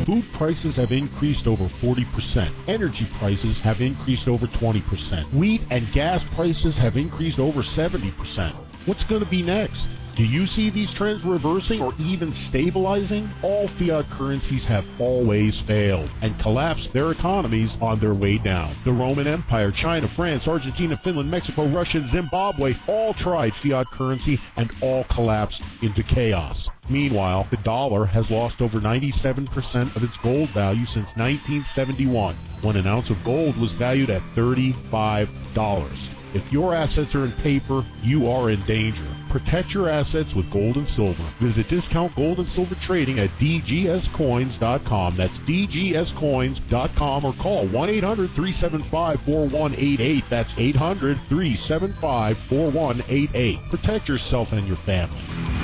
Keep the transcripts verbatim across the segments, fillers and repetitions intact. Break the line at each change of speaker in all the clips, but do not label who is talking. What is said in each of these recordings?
Food prices have increased over forty percent. Energy prices have increased over twenty percent. Wheat and gas prices have increased over seventy percent. What's going to be next? Do you see these trends reversing or even stabilizing? All fiat currencies have always failed and collapsed their economies on their way down. The Roman Empire, China, France, Argentina, Finland, Mexico, Russia, and Zimbabwe all tried fiat currency and all collapsed into chaos. Meanwhile, the dollar has lost over ninety-seven percent of its gold value since nineteen seventy-one, when an ounce of gold was valued at thirty-five dollars. If your assets are in paper, you are in danger. Protect your assets with gold and silver. Visit Discount Gold and Silver Trading at d g s coins dot com. That's d g s coins dot com, or call one eight hundred, three seven five, four one eight eight. That's eight hundred, three seven five, four one eight eight. Protect yourself and your family.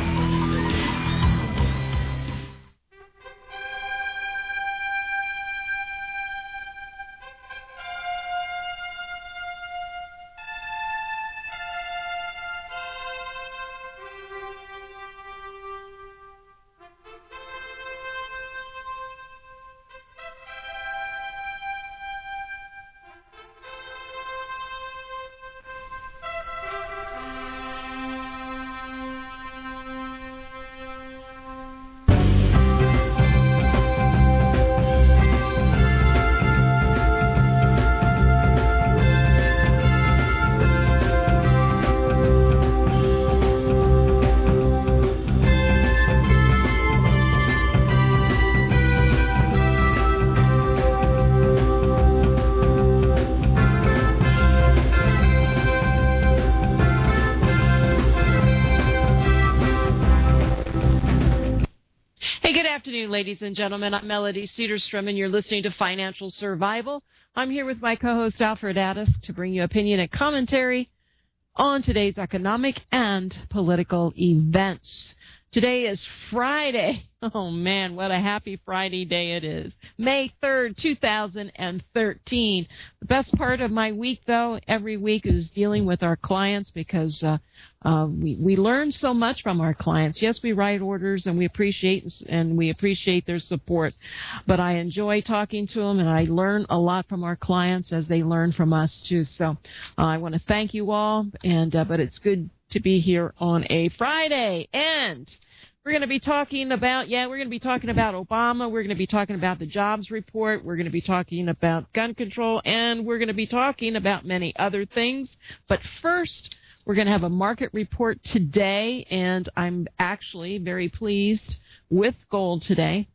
Ladies and gentlemen, I'm Melody Cedarstrom, and you're listening to Financial Survival. I'm here with my co-host Alfred Addis to bring you opinion and commentary on today's economic and political events. Today is Friday. Oh, man, what a happy Friday day it is. May third, two thousand thirteen. The best part of my week, though, every week is dealing with our clients because uh, uh, we, we learn so much from our clients. Yes, we write orders, and we appreciate and we appreciate their support. But I enjoy talking to them, and I learn a lot from our clients as they learn from us, too. So uh, I want to thank you all, and uh, but it's good to be here on a Friday. And we're going to be talking about, yeah, we're going to be talking about Obama. We're going to be talking about the jobs report. We're going to be talking about gun control. And we're going to be talking about many other things. But first, we're going to have a market report today. And I'm actually very pleased with gold today.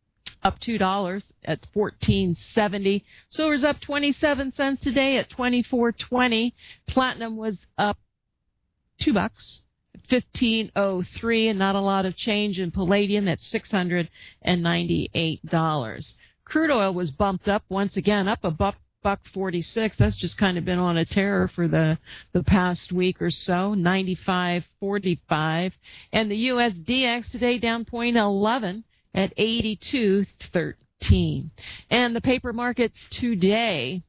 Up two dollars at fourteen seventy. Silver's up twenty-seven cents today at twenty-four twenty. Platinum was up two bucks. fifteen oh three, and not a lot of change in palladium at six hundred ninety-eight dollars. Crude oil was bumped up once again, up a buck, buck forty-six. That's just kind of been on a tear for the, the past week or so, ninety-five forty-five. And the U S D X today down zero point one one at eighty-two thirteen. And the paper markets today,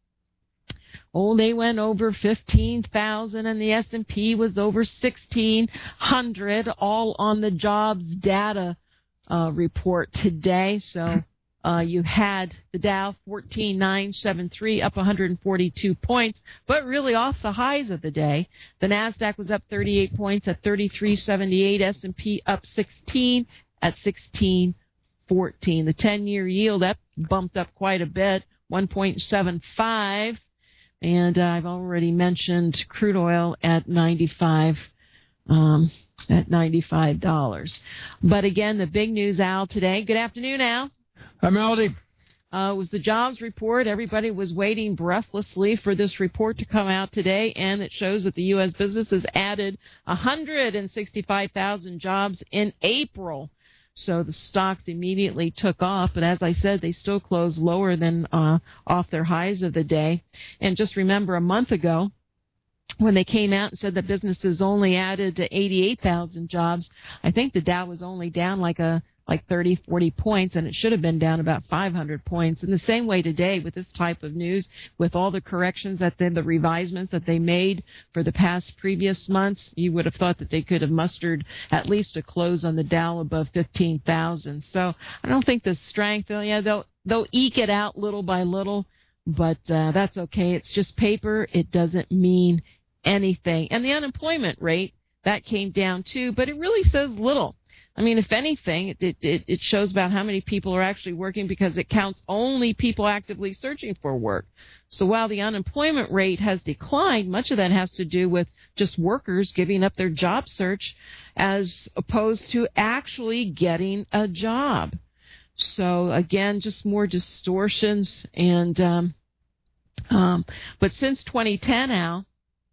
oh, they went over fifteen thousand, and the S and P was over sixteen hundred, all on the jobs data uh, report today. So uh, you had the Dow fourteen nine seventy-three, up one hundred forty-two points, but really off the highs of the day. The NASDAQ was up thirty-eight points at thirty-three seventy-eight, S and P up sixteen at sixteen fourteen. The ten-year yield up bumped up quite a bit, one point seven five. And uh, I've already mentioned crude oil at ninety-five, um, at ninety-five dollars. But again, the big news, Al, today. Good afternoon, Al.
Hi, Melody.
Uh, was the jobs report. Everybody was waiting breathlessly for this report to come out today, and it shows that the U S businesses added one hundred sixty-five thousand jobs in April. So the stocks immediately took off. But as I said, they still closed lower than uh, off their highs of the day. And just remember a month ago, when they came out and said that businesses only added to eighty-eight thousand jobs, I think the Dow was only down like a like thirty, forty points, and it should have been down about five hundred points. In the same way today with this type of news, with all the corrections that they, the revisements that they made for the past previous months, you would have thought that they could have mustered at least a close on the Dow above fifteen thousand. So I don't think the strength, yeah, they'll, they'll eke it out little by little, but uh, that's okay. It's just paper. It doesn't mean anything. And the unemployment rate, that came down too, but it really says little. I mean, if anything, it, it, it shows about how many people are actually working because it counts only people actively searching for work. So while the unemployment rate has declined, much of that has to do with just workers giving up their job search as opposed to actually getting a job. So again, just more distortions. And um, um, but since twenty ten, Al,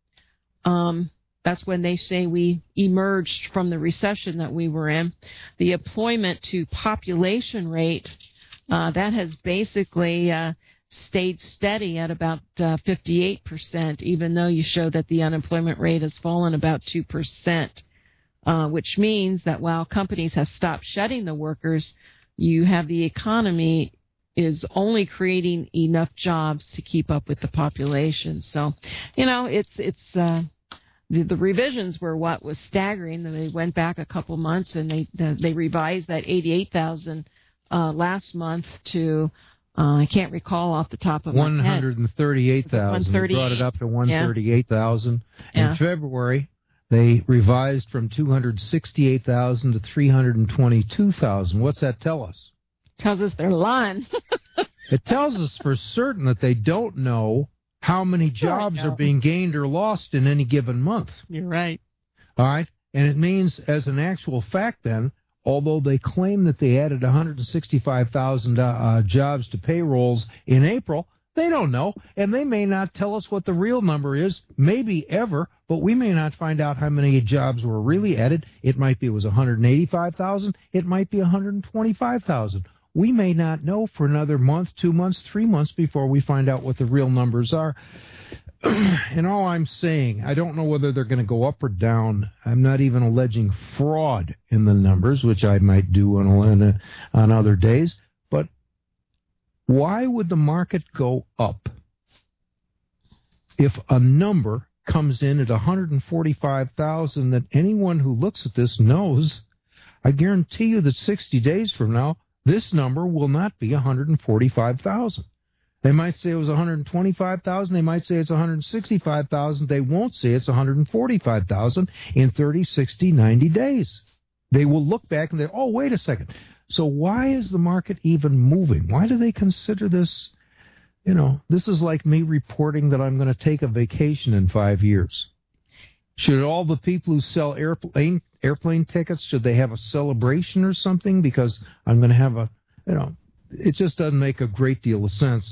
um, that's when they say we emerged from the recession that we were in. The employment to population rate, uh, that has basically uh, stayed steady at about uh, fifty-eight percent, even though you show that the unemployment rate has fallen about two percent, uh, which means that while companies have stopped shedding the workers, you have the economy is only creating enough jobs to keep up with the population. So, you know, it's it's uh, the, the revisions were what was staggering. They went back a couple months and they they revised that eighty-eight thousand uh, last month to uh, I can't recall off the top of my head.
one hundred thirty-eight thousand. They brought it up to one hundred thirty-eight thousand.
Yeah.
In February, they revised from two hundred sixty-eight thousand to three hundred twenty-two thousand. What's that tell us?
Tells us they're lying.
It tells us for certain that they don't know how many jobs are being gained or lost in any given month.
You're right.
All right? And it means, as an actual fact then, although they claim that they added one hundred sixty-five thousand uh, jobs to payrolls in April, they don't know, and they may not tell us what the real number is, maybe ever, but we may not find out how many jobs were really added. It might be it was one hundred eighty-five thousand. It might be one hundred twenty-five thousand. We may not know for another month, two months, three months before we find out what the real numbers are. And all I'm saying, I don't know whether they're going to go up or down. I'm not even alleging fraud in the numbers, which I might do on, on other days. But why would the market go up if a number comes in at one hundred forty-five thousand that anyone who looks at this knows? I guarantee you that sixty days from now, this number will not be one hundred forty-five thousand. They might say it was one hundred twenty-five thousand. They might say it's one hundred sixty-five thousand. They won't say it's one hundred forty-five thousand in thirty, sixty, ninety days. They will look back and say, oh, wait a second. So why is the market even moving? Why do they consider this, you know, this is like me reporting that I'm going to take a vacation in five years. Should all the people who sell airplane airplane tickets, should they have a celebration or something? Because I'm going to have a, you know, it just doesn't make a great deal of sense.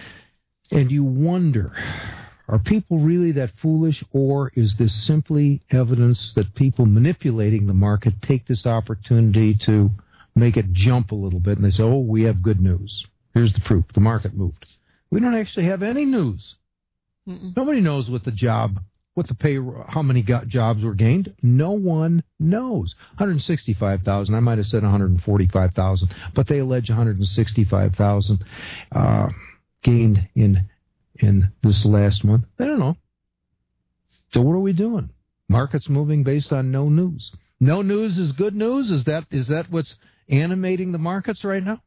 And you wonder, are people really that foolish, or is this simply evidence that people manipulating the market take this opportunity to make it jump a little bit, and they say, oh, we have good news. Here's the proof. The market moved. We don't actually have any news. Mm-mm. Nobody knows what the job, what the pay, how many got jobs were gained. No one knows. one hundred sixty-five thousand. I might have said one hundred forty-five thousand, but they allege one hundred sixty-five thousand uh, gained in in this last month. They don't know. So what are we doing? Market's moving based on no news. No news is good news? Is that is that what's animating the markets right now?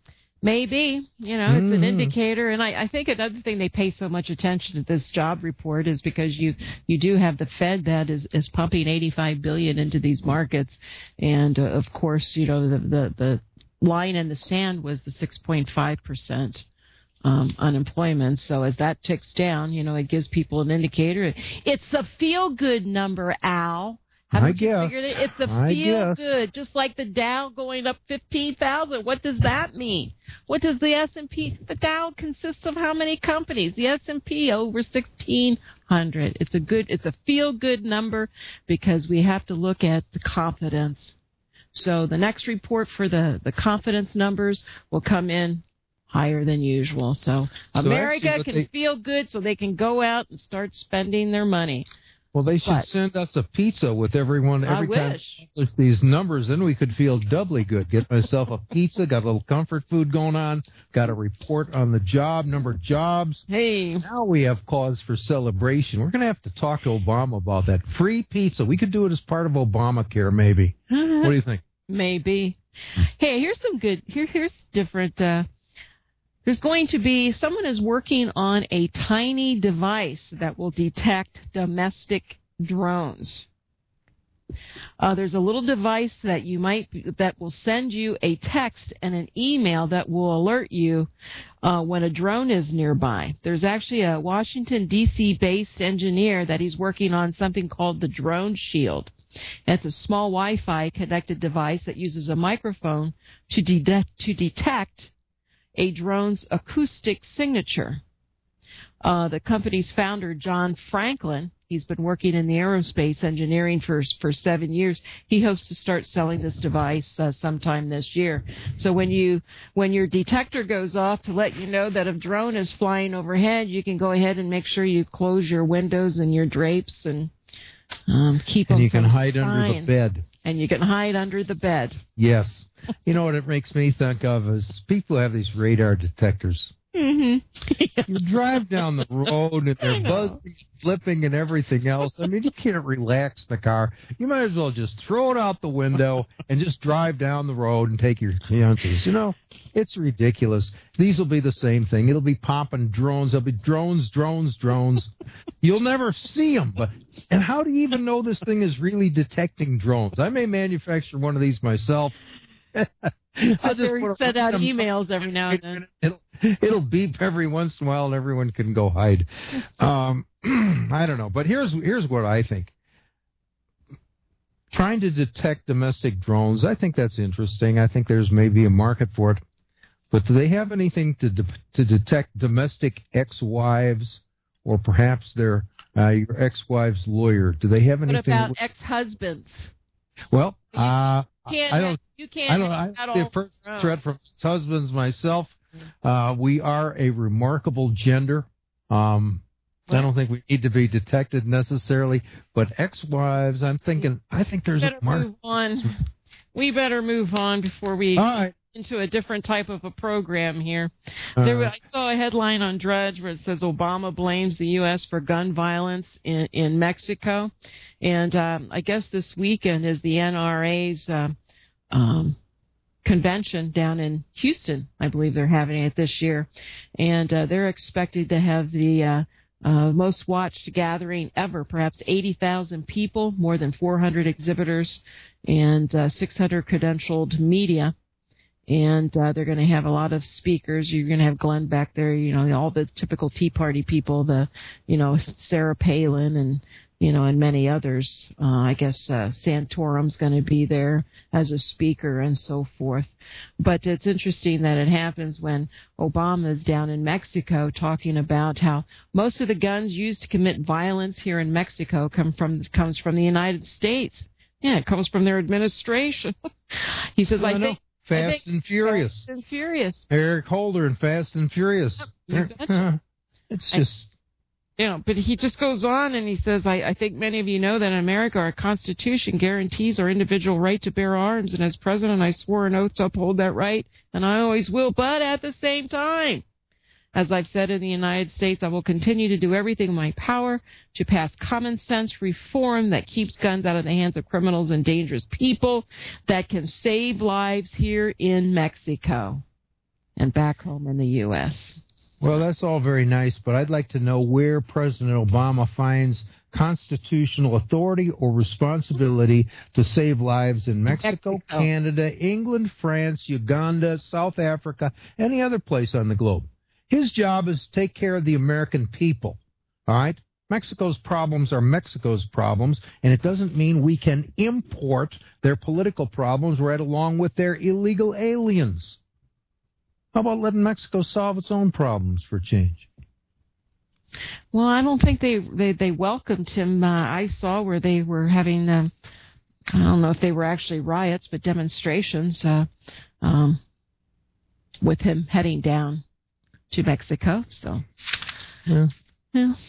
Maybe. You know, it's mm-hmm. an indicator. And I, I think another thing they pay so much attention to this job report is because you, you do have the Fed that is, is pumping eighty-five billion dollars into these markets. And, uh, of course, you know, the, the, the line in the sand was the six point five percent. Um, unemployment. So as that ticks down, you know, it gives people an indicator. It's a feel-good number, Al. Haven't
I
you
guess.
figured it? It's a
I
feel-good,
guess.
just like the Dow going up fifteen thousand. What does that mean? What does the S and P? The Dow consists of how many companies? The S and P over sixteen hundred. It's a good, it's a feel-good number because we have to look at the confidence. So the next report for the, the confidence numbers will come in higher than usual. So, so America can they, feel good so they can go out and start spending their money.
Well, they should
But
send us a pizza with everyone every
I
time
wish.
we publish these numbers. Then we could feel doubly good. Get myself a pizza, got a little comfort food going on, got a report on the job, number of jobs.
Hey,
Now we have cause for celebration. We're going to have to talk to Obama about that. Free pizza. We could do it as part of Obamacare, maybe. What do you think?
maybe. Hey, here's some good. Here, here's different. Uh, there's going to be someone is working on a tiny device that will detect domestic drones. Uh, there's a little device that you might that will send you a text and an email that will alert you uh, when a drone is nearby. There's actually a Washington, D C based engineer that he's working on something called the Drone Shield. It's a small Wi-Fi connected device that uses a microphone to, de- to detect a drone's acoustic signature. Uh, the company's founder, John Franklin, he's been working in the aerospace engineering for for seven years. He hopes to start selling this device uh, sometime this year. So when you when your detector goes off to let you know that a drone is flying overhead, you can go ahead and make sure you close your windows and your drapes and um, keep them.
And you
from
can hide
spying.
under the bed.
And you can hide under the bed.
Yes. You know what it makes me think of is people have these radar detectors.
Mm-hmm.
You drive down the road and they're buzzing, flipping, and everything else. I mean, you can't relax the car. You might as well just throw it out the window and just drive down the road and take your chances. You know, it's ridiculous. These will be the same thing. It'll be popping drones. There'll be drones, drones, drones. You'll never see them. But and how do you even know this thing is really detecting drones? I may manufacture one of these myself. I'll just put
send out emails every now and then.
It'll, it'll beep every once in a while, and everyone can go hide. Um, I don't know, but here's here's what I think. Trying to detect domestic drones, I think that's interesting. I think there's maybe a market for it. But do they have anything to de- to detect domestic ex-wives, or perhaps their uh, your ex-wife's lawyer? Do they have anything?
What about ex-husbands?
Well, uh,
Can't
I don't.
You can't
I don't.
have
I
that
the
all
first
around.
threat from husbands myself. Uh, we are a remarkable gender. Um, I don't think we need to be detected necessarily, but ex-wives, I'm thinking. I think there's
better
a market.
move on. We better move on before we
All right.
get into a different type of a program here.
Uh,
There, I saw a headline on Drudge where it says Obama blames the U S for gun violence in, in Mexico, and um, I guess this weekend is the N R A's. Uh, um, convention down in Houston. I believe they're having it this year. And uh, they're expected to have the uh, uh, most watched gathering ever, perhaps eighty thousand people, more than four hundred exhibitors, and uh, six hundred credentialed media. And uh, they're going to have a lot of speakers. You're going to have Glenn back there, you know, all the typical Tea Party people, the, you know, Sarah Palin and, you know, and many others. Uh, I guess uh, Santorum's going to be there as a speaker and so forth. But it's interesting that it happens when Obama is down in Mexico talking about how most of the guns used to commit violence here in Mexico come from comes from the United States. Yeah, it comes from their administration. He says, I, I think.
Fast
I think
and Furious.
Fast and Furious.
Eric Holder and Fast and Furious.
Yep, exactly.
It's just.
You know, but he just goes on and he says, I, I think many of you know that in America our Constitution guarantees our individual right to bear arms, and as president I swore an oath to uphold that right, and I always will. But at the same time, as I've said in the United States, I will continue to do everything in my power to pass common sense reform that keeps guns out of the hands of criminals and dangerous people, that can save lives here in Mexico and back home in the U S
Well, that's all very nice, but I'd like to know where President Obama finds constitutional authority or responsibility to save lives in Mexico,
Mexico.
Canada, England, France, Uganda, South Africa, any other place on the globe. His job is to take care of the American people, all right? Mexico's problems are Mexico's problems, and it doesn't mean we can import their political problems right along with their illegal aliens. How about letting Mexico solve its own problems for change?
Well, I don't think they they, they welcomed him. Uh, I saw where they were having, uh, I don't know if they were actually riots, but demonstrations uh, um, with him heading down to Mexico. So,
Yeah.
yeah.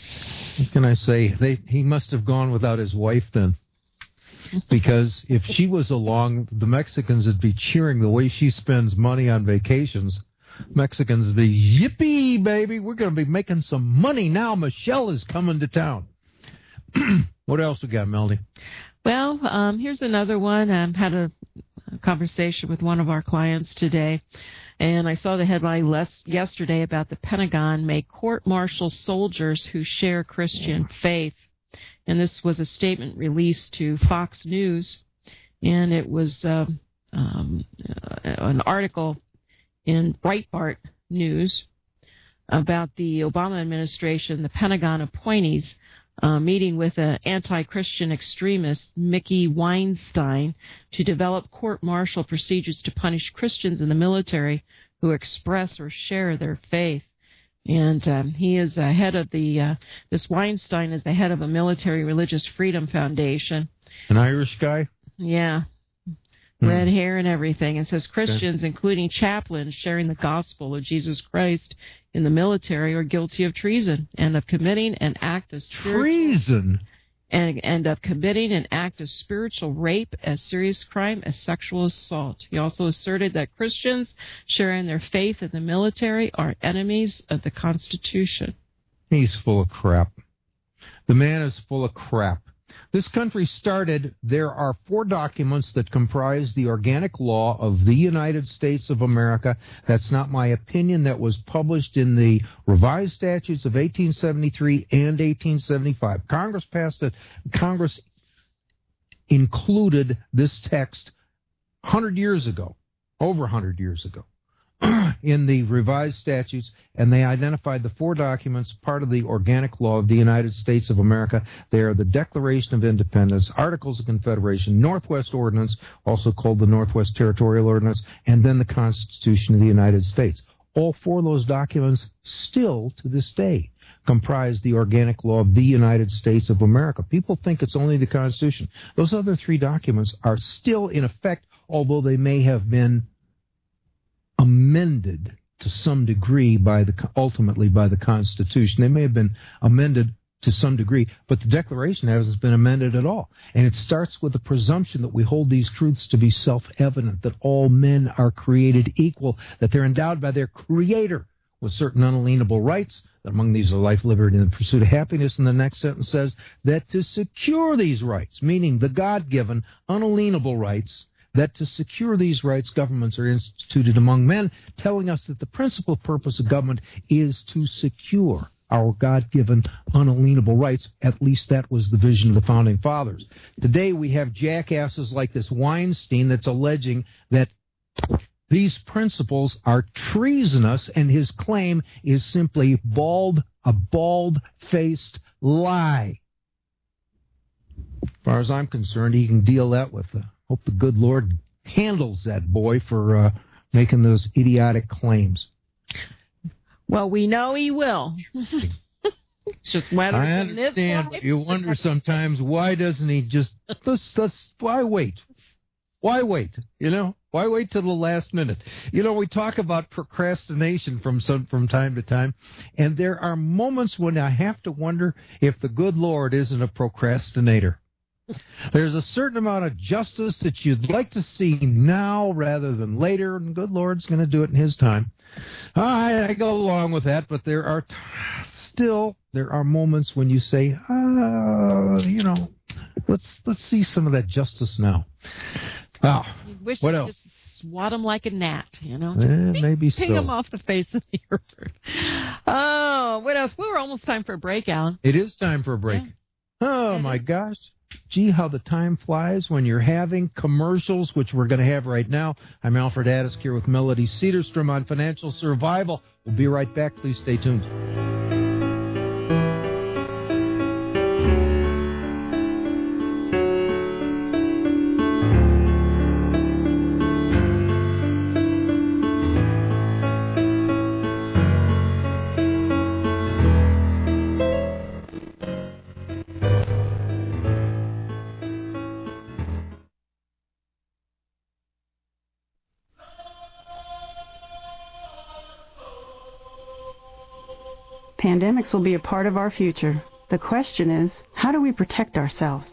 What can I say? They, he must have gone without his wife then. Because if she was along, the Mexicans would be cheering the way she spends money on vacations. Mexicans would be, yippee, baby, we're going to be making some money now. Michelle is coming to town. What else we got, Melody?
Well, um, here's another one. I had a, a conversation with one of our clients today, and I saw the headline less, yesterday about the Pentagon may court-martial soldiers who share Christian faith. And this was a statement released to Fox News, and it was uh, um, uh, an article in Breitbart News about the Obama administration, the Pentagon appointees, uh, meeting with an anti-Christian extremist, Mickey Weinstein, to develop court-martial procedures to punish Christians in the military who express or share their faith. And um, he is the head of the, uh, this Weinstein is the head of a military religious freedom foundation.
An Irish guy?
Yeah. Hmm. Red hair and everything. It says Christians, okay, including chaplains, sharing the gospel of Jesus Christ in the military are guilty of treason and of committing an act of spiritual...
Treason?
And, and of committing an act of spiritual rape as serious crime as sexual assault. He also asserted that Christians sharing their faith in the military are enemies of the Constitution.
He's full of crap. The man is full of crap. This country started, there are four documents that comprise the organic law of the United States of America. That's not my opinion. That was published in the revised statutes of eighteen seventy-three and eighteen seventy-five. Congress passed it. Congress included this text one hundred years ago, over one hundred years ago, in the revised statutes, and they identified the four documents, part of the organic law of the United States of America. They are the Declaration of Independence, Articles of Confederation, Northwest Ordinance, also called the Northwest Territorial Ordinance, and then the Constitution of the United States. All four of those documents still, to this day, comprise the organic law of the United States of America. People think it's only the Constitution. Those other three documents are still in effect, although they may have been amended to some degree by the ultimately by the Constitution. They may have been amended to some degree, but the Declaration hasn't been amended at all. And it starts with the presumption that we hold these truths to be self-evident, that all men are created equal, that they're endowed by their Creator with certain unalienable rights, that among these are life, liberty, and the pursuit of happiness. And the next sentence says that to secure these rights, meaning the God-given unalienable rights, that to secure these rights, governments are instituted among men, telling us that the principal purpose of government is to secure our God-given unalienable rights. At least that was the vision of the Founding Fathers. Today we have jackasses like this Weinstein that's alleging that these principles are treasonous, and his claim is simply bald, a bald-faced lie. As far as I'm concerned, he can deal that with the... Hope the good Lord handles that boy for uh, making those idiotic claims.
Well, we know he will. It's just whether
I understand, but you wonder sometimes, why doesn't he just, let's, let's, why wait? Why wait? You know, why wait till the last minute? You know, we talk about procrastination from some, from time to time, and there are moments when I have to wonder if the good Lord isn't a procrastinator. There's a certain amount of justice that you'd like to see now rather than later, and the good Lord's going to do it in His time. I, I go along with that, but there are t- still there are moments when you say, uh, you know, let's let's see some of that justice now. Wow.
You wish
what
you
else?
Just swat him like a gnat, you know.
Eh, maybe
Ping
so.
him off the face of the earth. Oh, what else? We were almost time for a break, Alan.
It is time for a break.
Yeah.
Oh, my gosh. Gee, how the time flies when you're having commercials, which we're going to have right now. I'm Alfred Addis here with Melody Cedarstrom on Financial Survival. We'll be right back. Please stay tuned.
Pandemics will be a part of our future. The question is, how do we protect ourselves?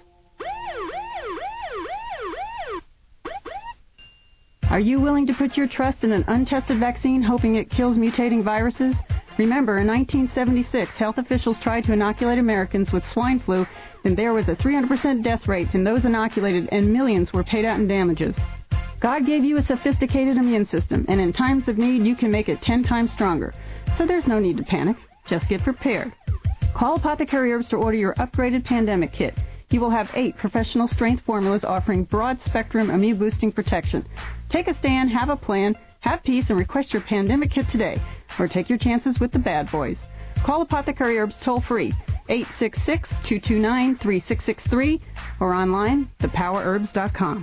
Are you willing to put your trust in an untested vaccine hoping it kills mutating viruses? Remember, in nineteen seventy-six, health officials tried to inoculate Americans with swine flu, and there was a three hundred percent death rate in those inoculated, and millions were paid out in damages. God gave you a sophisticated immune system, and in times of need, you can make it ten times stronger. So there's no need to panic. Just get prepared. Call Apothecary Herbs to order your upgraded pandemic kit. You will have eight professional strength formulas offering broad-spectrum immune-boosting protection. Take a stand, have a plan, have peace, and request your pandemic kit today. Or take your chances with the bad boys. Call Apothecary Herbs toll-free, eight six six, two two nine, three six six three, or online, the power herbs dot com.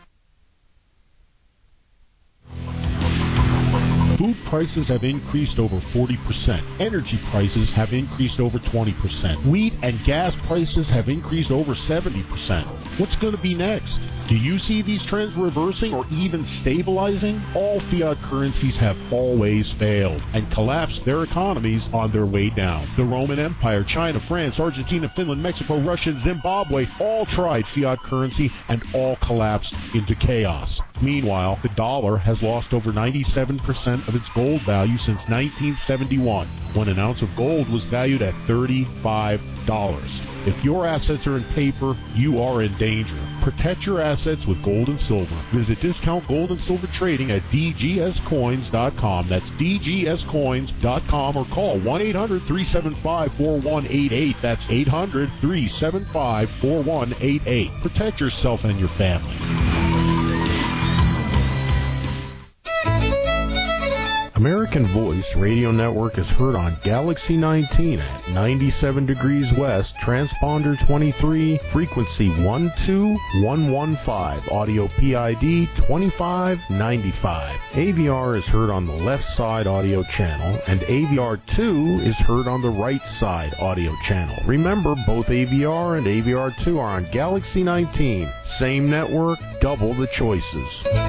Food prices have increased over forty percent. Energy prices have increased over twenty percent. Wheat and gas prices have increased over seventy percent. What's going to be next? Do you see these trends reversing or even stabilizing? All fiat currencies have always failed and collapsed their economies on their way down. The Roman Empire, China, France, Argentina, Finland, Mexico, Russia, and Zimbabwe all tried fiat currency and all collapsed into chaos. Meanwhile, the dollar has lost over ninety-seven percent of its gold value since nineteen seventy-one, when an ounce of gold was valued at thirty-five dollars. If your assets are in paper, you are in danger. Protect your assets with gold and silver. Visit Discount Gold and Silver Trading at d g s coins dot com. That's d g s coins dot com, or call one eight hundred, three seven five, four one eight eight. That's eight hundred, three seven five, four one eight eight. Protect yourself and your family. American Voice Radio Network is heard on Galaxy nineteen at ninety-seven degrees west, transponder twenty-three, frequency one two one one five, audio P I D twenty-five ninety-five. A V R is heard on the left side audio channel, and A V R two is heard on the right side audio channel. Remember, both A V R and A V R two are on Galaxy nineteen. Same network, double the choices.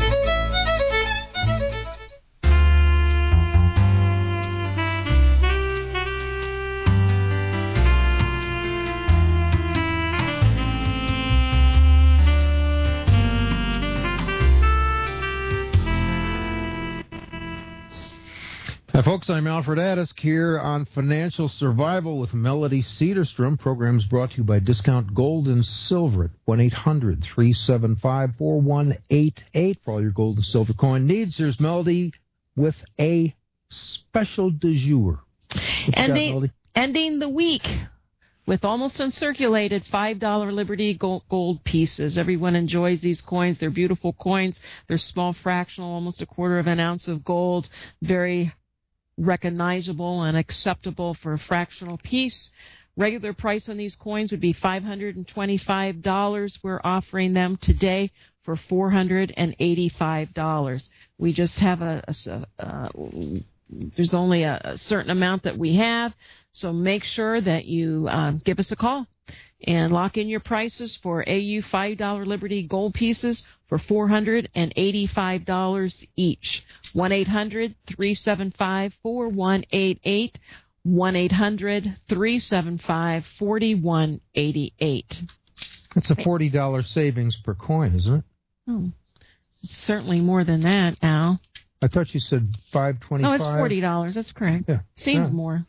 Hi, folks. I'm Alfred Adisk here on Financial Survival with Melody Cedarstrom. Programs brought to you by Discount Gold and Silver at one eight hundred, three seven five, four one eight eight for all your gold and silver coin needs. Here's Melody with a special du jour.
Ending,
got,
ending the week with almost uncirculated five dollar Liberty gold, gold pieces. Everyone enjoys these coins. They're beautiful coins. They're small fractional, almost a quarter of an ounce of gold. Very recognizable and acceptable for a fractional piece. Regular price on these coins would be five hundred twenty-five dollars. We're offering them today for four hundred eighty-five dollars. We just have a, a uh, there's only a, a certain amount that we have, so make sure that you um, give us a call and lock in your prices for A U five dollar Liberty gold pieces for four hundred eighty-five dollars each. one eight hundred, three seven five, four one eight eight. one eight hundred, three seven five, four one eight eight.
That's a forty dollars savings per coin, isn't it?
Oh, it's certainly more than that, Al.
I thought you said five twenty-five.
No, it's forty dollars. That's correct.
Yeah.
Seems
yeah.
more.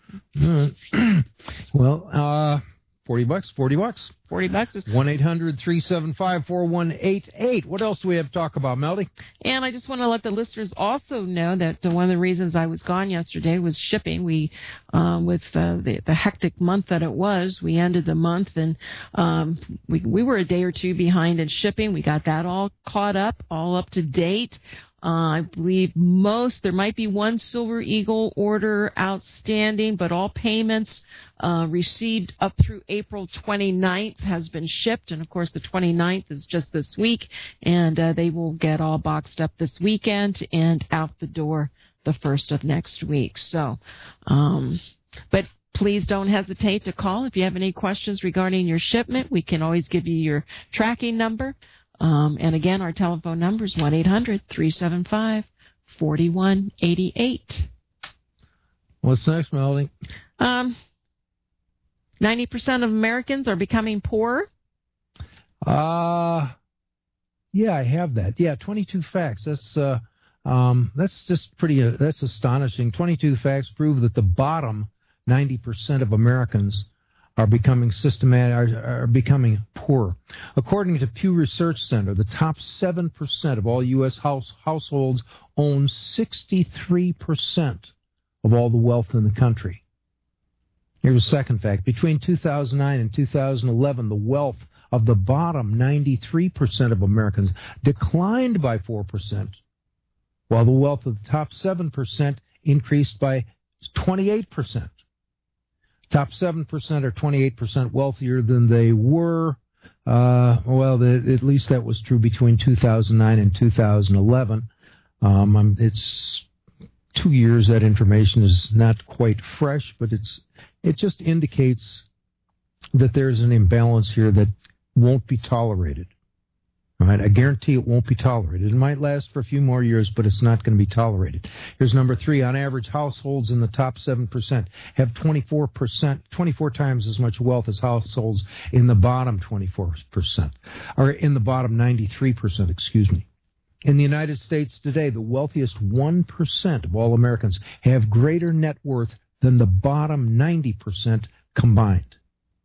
Well, uh, forty bucks, forty bucks.
forty bucks is
one eight hundred, three seven five, four one eight eight. What else do we have to talk about, Melody?
And I just want to let the listeners also know that uh, one of the reasons I was gone yesterday was shipping. We, um, with uh, the, the hectic month that it was, we ended the month and um, we, we were a day or two behind in shipping. We got that all caught up, all up to date. Uh, I believe most, there might be one Silver Eagle order outstanding, but all payments uh, received up through April twenty-ninth has been shipped. And, of course, the twenty-ninth is just this week, and uh, they will get all boxed up this weekend and out the door the first of next week. So, um, but please don't hesitate to call if you have any questions regarding your shipment. We can always give you your tracking number. Um, and again, our telephone number is one eight hundred, three seven five, four one eight eight.
What's next, Melody?
Um, ninety percent of Americans are becoming poorer?
Uh, yeah, I have that. Yeah, twenty-two facts. That's uh, um, that's just pretty, uh, that's astonishing. twenty-two facts prove that the bottom ninety percent of Americans are becoming systematic, are, are becoming poorer. According to Pew Research Center, the top seven percent of all U S house, households own sixty-three percent of all the wealth in the country. Here's a second fact. Between two thousand nine and two thousand eleven, the wealth of the bottom ninety-three percent of Americans declined by four percent, while the wealth of the top seven percent increased by twenty-eight percent. Top seven percent are twenty-eight percent wealthier than they were. Uh, well, the, at least that was true between two thousand nine and two thousand eleven. Um, it's two years. That information is not quite fresh, but it's it just indicates that there's an imbalance here that won't be tolerated. All right, I guarantee it won't be tolerated. It might last for a few more years, but it's not going to be tolerated. Here's number three. On average, households in the top seven percent have twenty-four percent, twenty-four times as much wealth as households in the bottom twenty-four percent, or in the bottom ninety-three percent, excuse me. In the United States today, the wealthiest one percent of all Americans have greater net worth than the bottom ninety percent combined.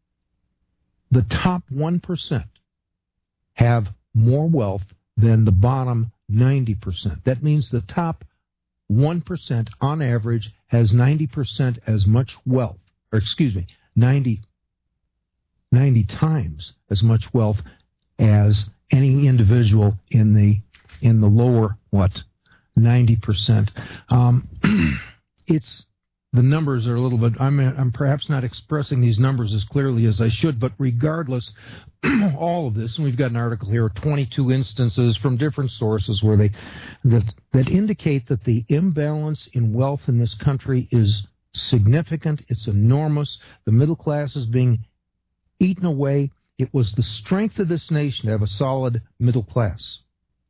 The top one percent have more wealth than the bottom ninety percent. That means the top one percent on average has ninety percent as much wealth, or excuse me, ninety, ninety times as much wealth as any individual in the in the lower, what, ninety percent. Um, it's The numbers are a little bit, I'm, I'm perhaps not expressing these numbers as clearly as I should, but regardless, all of this, and we've got an article here, twenty-two instances from different sources where they, that, that indicate that the imbalance in wealth in this country is significant, it's enormous, the middle class is being eaten away. It was the strength of this nation to have a solid middle class.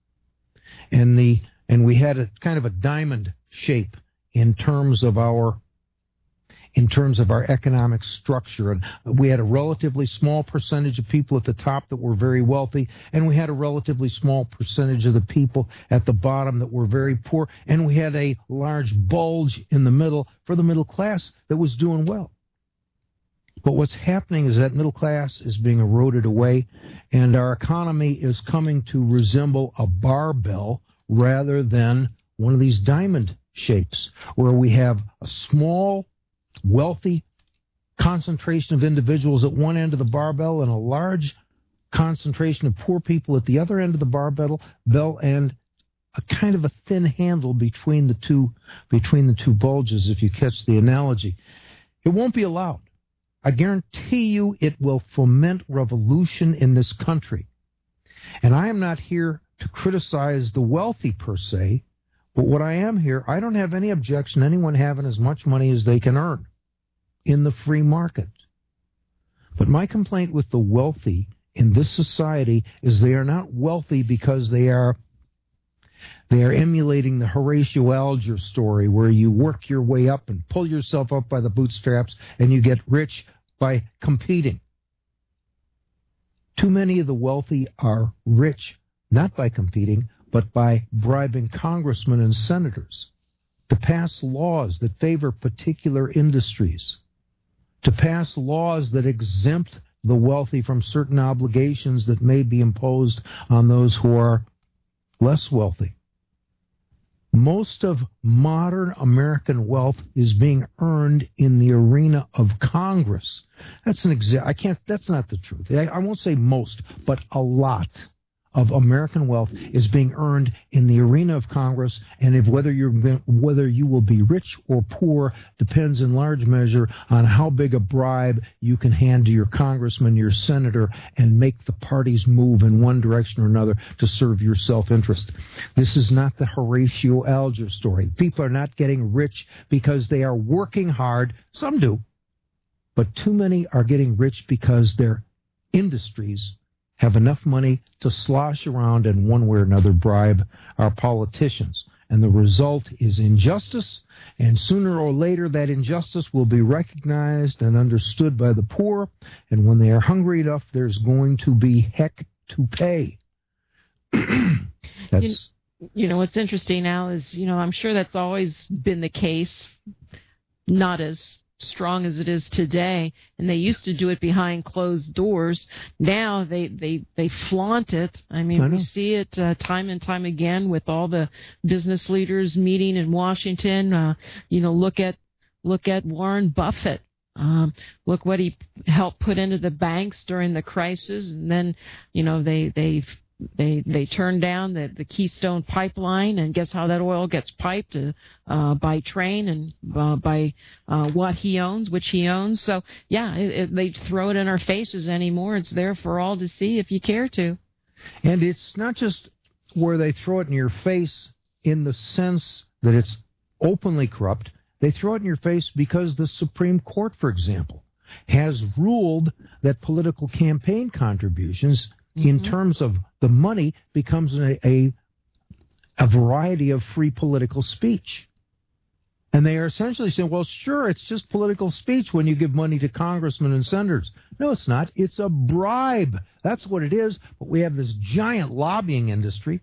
And the, and we had a kind of a diamond shape in terms of our in terms of our economic structure. And we had a relatively small percentage of people at the top that were very wealthy, and we had a relatively small percentage of the people at the bottom that were very poor, and we had a large bulge in the middle for the middle class that was doing well. But what's happening is that middle class is being eroded away, and our economy is coming to resemble a barbell rather than one of these diamond shapes, where we have a small, wealthy concentration of individuals at one end of the barbell and a large concentration of poor people at the other end of the barbell, bell, and a kind of a thin handle between the two between the two bulges, if you catch the analogy. It won't be allowed. I guarantee you it will foment revolution in this country. And I am not here to criticize the wealthy per se, but what I am here, I don't have any objection to anyone having as much money as they can earn in the free market. But my complaint with the wealthy in this society is they are not wealthy because they are they are emulating the Horatio Alger story where you work your way up and pull yourself up by the bootstraps and you get rich by competing. Too many of the wealthy are rich not by competing, but by bribing congressmen and senators to pass laws that favor particular industries, to pass laws that exempt the wealthy from certain obligations that may be imposed on those who are less wealthy. Most of modern American wealth is being earned in the arena of Congress. That's an exa- I can't. That's not the truth. I, I won't say most, but a lot of American wealth is being earned in the arena of Congress, and if whether you're whether you will be rich or poor depends in large measure on how big a bribe you can hand to your congressman, your senator, and make the parties move in one direction or another to serve your self-interest. This is not the Horatio Alger story. People are not getting rich because they are working hard. Some do, but too many are getting rich because their industries have enough money to slosh around and one way or another bribe our politicians. and the result is injustice, and sooner or later that injustice will be recognized and understood by the poor, and when they are hungry enough, there's going to be heck to pay. That's...
You, you know, what's interesting now is, you know, I'm sure that's always been the case, not as strong as it is today, and they used to do it behind closed doors. Now they they they flaunt it. I mean, I we see it uh, time and time again with all the business leaders meeting in Washington. Uh, you know, look at look at Warren Buffett. Um, look what he helped put into the banks during the crisis, and then you know they they They they turned down the, the Keystone pipeline, and guess how that oil gets piped uh, uh, by train and uh, by uh, what he owns, which he owns. So, yeah, it, it, they throw it in our faces anymore. It's there for all to see if you care to.
And it's not just where they throw it in your face in the sense that it's openly corrupt. They throw it in your face because the Supreme Court, for example, has ruled that political campaign contributions in mm-hmm. terms of the money becomes a, a a variety of free political speech. And they are essentially saying, well, sure, it's just political speech when you give money to congressmen and senators. No, it's not. It's a bribe. That's what it is. But we have this giant lobbying industry.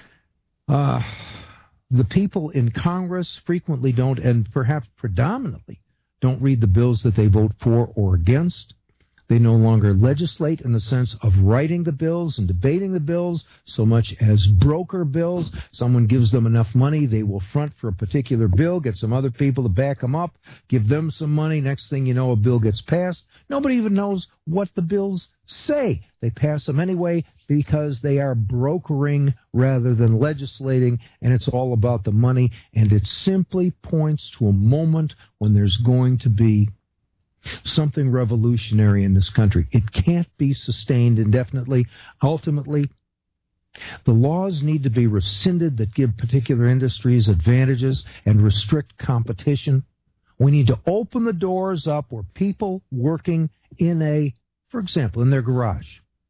Uh, the people in Congress frequently don't, and perhaps predominantly, don't read the bills that they vote for or against. They no longer legislate in the sense of writing the bills and debating the bills so much as broker bills. Someone gives them enough money, they will front for a particular bill, get some other people to back them up, give them some money. Next thing you know, a bill gets passed. Nobody even knows what the bills say. They pass them anyway because they are brokering rather than legislating, and it's all about the money, and it simply points to a moment when there's going to be something revolutionary in this country. It can't be sustained indefinitely. Ultimately, the laws need to be rescinded that give particular industries advantages and restrict competition. We need to open the doors up where people working in a, for example, in their garage,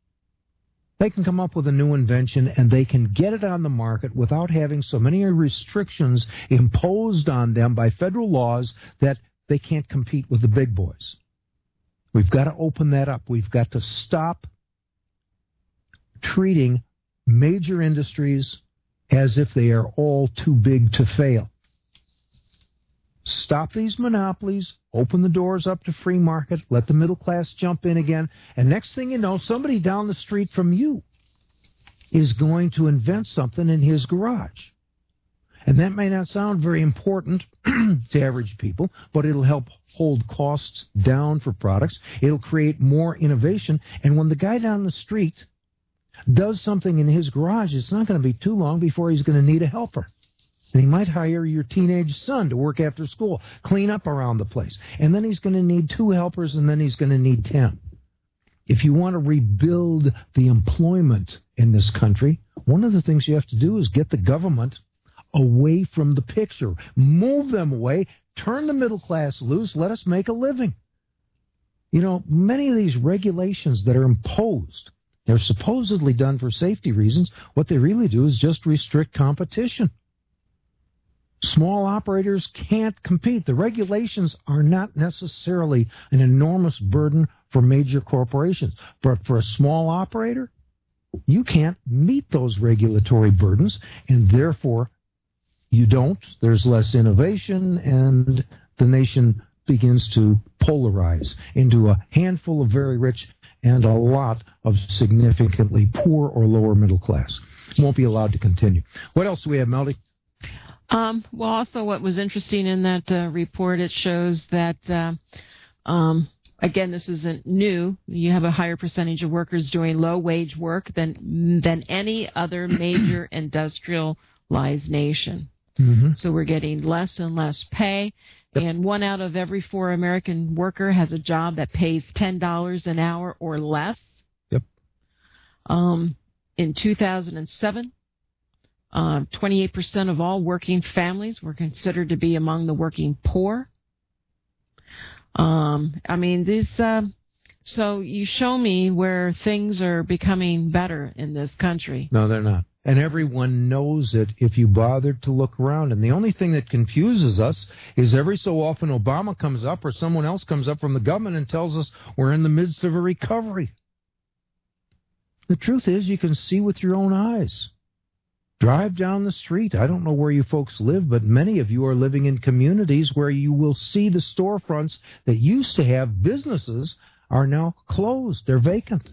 they can come up with a new invention and they can get it on the market without having so many restrictions imposed on them by federal laws that they can't compete with the big boys. We've got to open that up. We've got to stop treating major industries as if they are all too big to fail. Stop these monopolies, open the doors up to free market, let the middle class jump in again, and next thing you know, somebody down the street from you is going to invent something in his garage. And that may not sound very important to average people, but it'll help hold costs down for products. It'll create more innovation. And when the guy down the street does something in his garage, it's not going to be too long before he's going to need a helper. And he might hire your teenage son to work after school, clean up around the place. And then he's going to need two helpers, and then he's going to need ten. If you want to rebuild the employment in this country, one of the things you have to do is get the government away from the picture. Move them away. Turn the middle class loose. Let us make a living. You know, many of these regulations that are imposed, they're supposedly done for safety reasons. What they really do is just restrict competition. Small operators can't compete. The regulations are not necessarily an enormous burden for major corporations. But for a small operator, you can't meet those regulatory burdens, and therefore you don't. There's less innovation, and the nation begins to polarize into a handful of very rich and a lot of significantly poor or lower middle class. Won't be allowed to continue. What else do we have, Melody?
Um, well, also what was interesting in that uh, report, it shows that, uh, um, again, this isn't new. You have a higher percentage of workers doing low-wage work than than any other major industrialized nation. Mm-hmm. So we're getting less and less pay, yep. And one out of every four American worker has a job that pays ten dollars an hour or less.
Yep.
Um, in two thousand seven, uh, twenty-eight percent of all working families were considered to be among the working poor. Um, I mean, this. Uh, so you show me where things are becoming better in this country.
No, they're not. And everyone knows it if you bothered to look around. And the only thing that confuses us is every so often Obama comes up or someone else comes up from the government and tells us we're in the midst of a recovery. The truth is you can see with your own eyes. Drive down the street. I don't know where you folks live, but many of you are living in communities where you will see the storefronts that used to have businesses are now closed. They're vacant.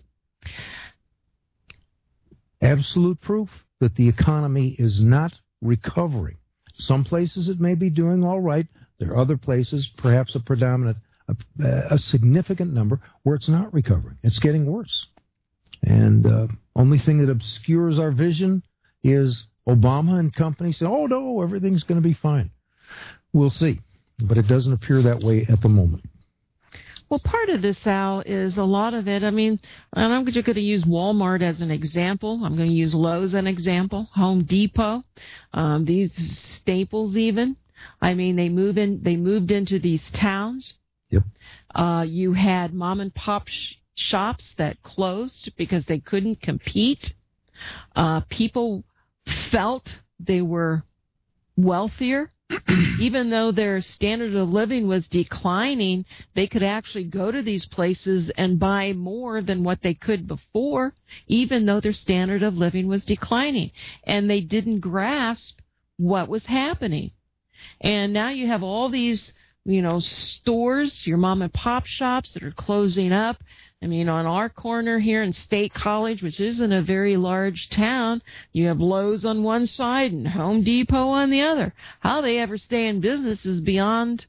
Absolute proof that the economy is not recovering. Some places it may be doing all right. There are other places, perhaps a predominant, a, a significant number, where it's not recovering. It's getting worse. And uh, only thing that obscures our vision is Obama and company say, oh, no, everything's going to be fine. We'll see. But it doesn't appear that way at the moment.
Well, part of this, Al, is a lot of it. I mean, I'm just going to use Walmart as an example. I'm going to use Lowe's as an example. Home Depot, um, these Staples even. I mean, they move in. They moved into these towns.
Yep.
Uh, you had mom and pop sh- shops that closed because they couldn't compete. Uh, people felt they were wealthier. Even though their standard of living was declining, they could actually go to these places and buy more than what they could before, even though their standard of living was declining. And they didn't grasp what was happening. And now you have all these, you know, stores, your mom and pop shops that are closing up. I mean, on our corner here in State College, which isn't a very large town, you have Lowe's on one side and Home Depot on the other. How they ever stay in business is beyond.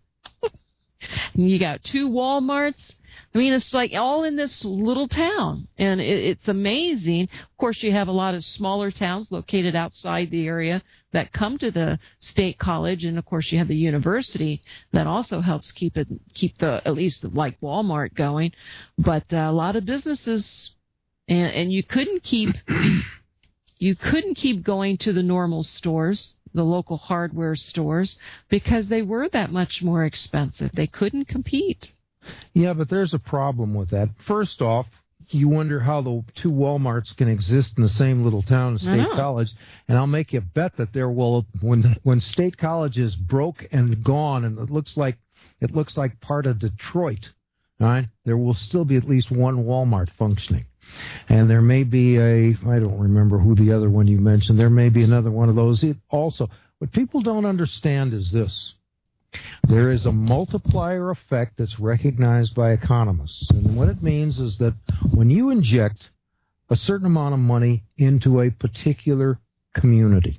You got two Walmarts. I mean, it's like all in this little town, and it, it's amazing. Of course, you have a lot of smaller towns located outside the area that come to the State College, and of course, you have the university that also helps keep it, keep the at least like Walmart going. But uh, a lot of businesses, and, and you couldn't keep you couldn't keep going to the normal stores, the local hardware stores, because they were that much more expensive. They couldn't compete.
Yeah, but there's a problem with that. First off, you wonder how the two Walmarts can exist in the same little town, State College, and I'll make you bet that there will, when when State College is broke and gone, and it looks like it looks like part of Detroit, all right, there will still be at least one Walmart functioning. And there may be a, I don't remember who the other one you mentioned, there may be another one of those. It also, what people don't understand is this. There is a multiplier effect that's recognized by economists. And what it means is that when you inject a certain amount of money into a particular community,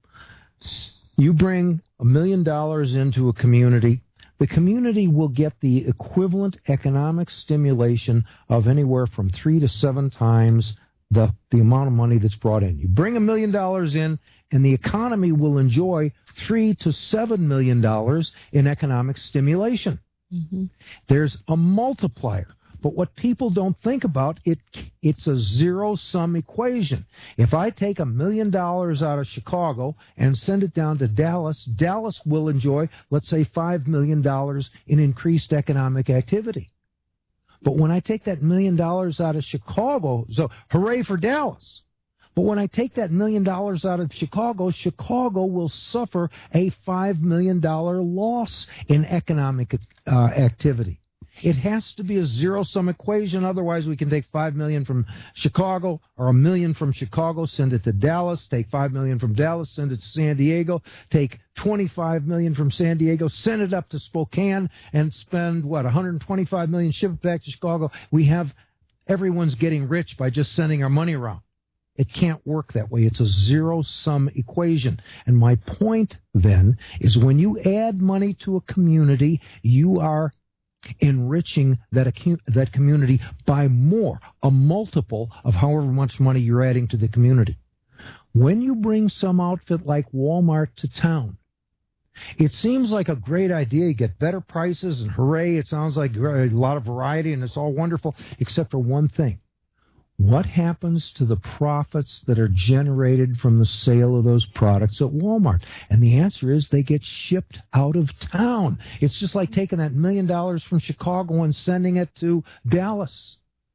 you bring a million dollars into a community, the community will get the equivalent economic stimulation of anywhere from three to seven times the, the amount of money that's brought in. You bring a million dollars in, and the economy will enjoy three to seven million dollars in economic stimulation. Mm-hmm. There's a multiplier. But what people don't think about, it it's a zero-sum equation. If I take a million dollars out of Chicago and send it down to Dallas, Dallas will enjoy, let's say, five million dollars in increased economic activity. But when I take that million dollars out of Chicago, so hooray for Dallas. But when I take that million dollars out of Chicago, Chicago will suffer a five million dollars loss in economic uh, activity. It has to be a zero-sum equation. Otherwise, we can take five million dollars from Chicago or a million from Chicago, send it to Dallas, take five million dollars from Dallas, send it to San Diego, take twenty-five million dollars from San Diego, send it up to Spokane, and spend, what, one hundred twenty-five million dollars, ship it back to Chicago. We have everyone's getting rich by just sending our money around. It can't work that way. It's a zero-sum equation. And my point, then, is when you add money to a community, you are enriching that acu- that community by more, a multiple of however much money you're adding to the community. When you bring some outfit like Walmart to town, it seems like a great idea. You get better prices, and hooray, it sounds like a lot of variety, and it's all wonderful, except for one thing. What happens to the profits that are generated from the sale of those products at Walmart? And the answer is they get shipped out of town. It's just like taking that million dollars from Chicago and sending it to Dallas.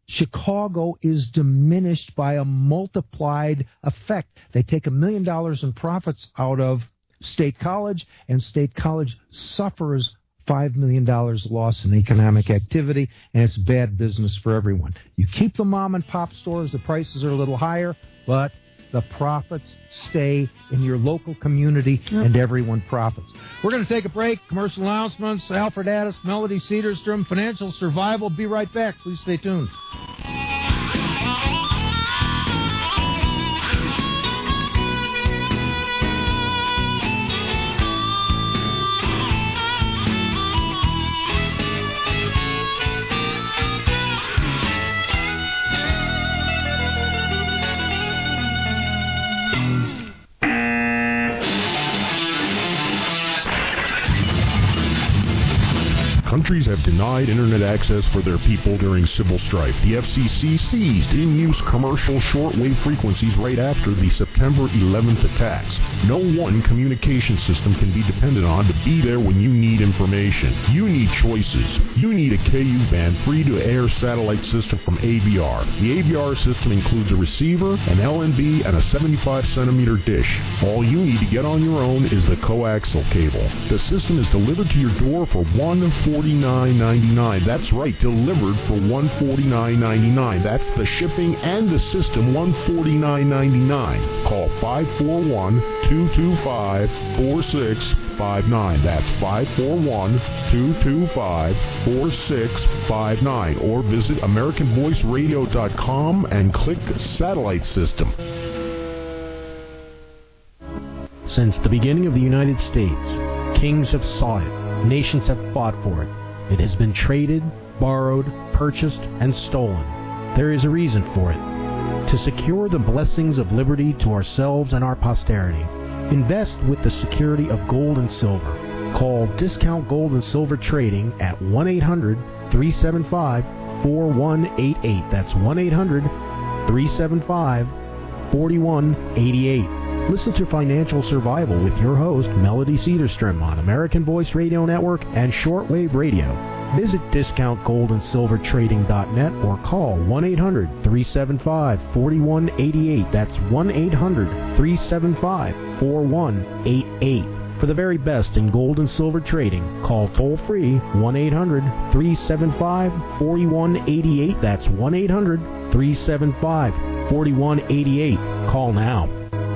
Chicago is diminished by a multiplied effect. They take a million dollars in profits out of State College, and State College suffers five million dollars loss in economic activity, and it's bad business for everyone. You keep the mom-and-pop stores, the prices are a little higher, but the profits stay in your local community, yep. and everyone profits. We're going to take a break. Commercial announcements. Alfred Addis, Melody Cedarstrom, Financial Survival. Be right back. Please stay tuned.
Countries have denied Internet access for their people during civil strife. The F C C seized in-use commercial shortwave frequencies right after the September eleventh attacks. No one communication system can be depended on to be there when you need information. You need choices. You need a K U band free-to-air satellite system from A V R. The A V R system includes a receiver, an L N B, and a seventy-five centimeter dish. All you need to get on your own is the coaxial cable. The system is delivered to your door for one hundred forty-nine ninety-nine. That's right, delivered for one hundred forty-nine ninety-nine. That's the shipping and the system, one hundred forty-nine ninety-nine. Call five four one, two two five, four six five nine. That's five four one, two two five, four six five nine. Or visit American Voice Radio dot com and click Satellite System.
Since the beginning of the United States, kings have sought it, nations have fought for it. It has been traded, borrowed, purchased, and stolen. There is a reason for it. To secure the blessings of liberty to ourselves and our posterity, invest with the security of gold and silver. Call Discount Gold and Silver Trading at one eight hundred, three seven five, four one eight eight. That's one eight hundred, three seven five, four one eight eight. Listen to Financial Survival with your host, Melody Cedarstrom, on American Voice Radio Network and Shortwave Radio. Visit discount gold and silver trading dot net or call one eight hundred, three seven five, four one eight eight. That's one eight hundred, three seven five, four one eight eight. For the very best in gold and silver trading, call toll-free one eight hundred, three seven five, four one eight eight. That's one eight hundred, three seven five, four one eight eight. Call now.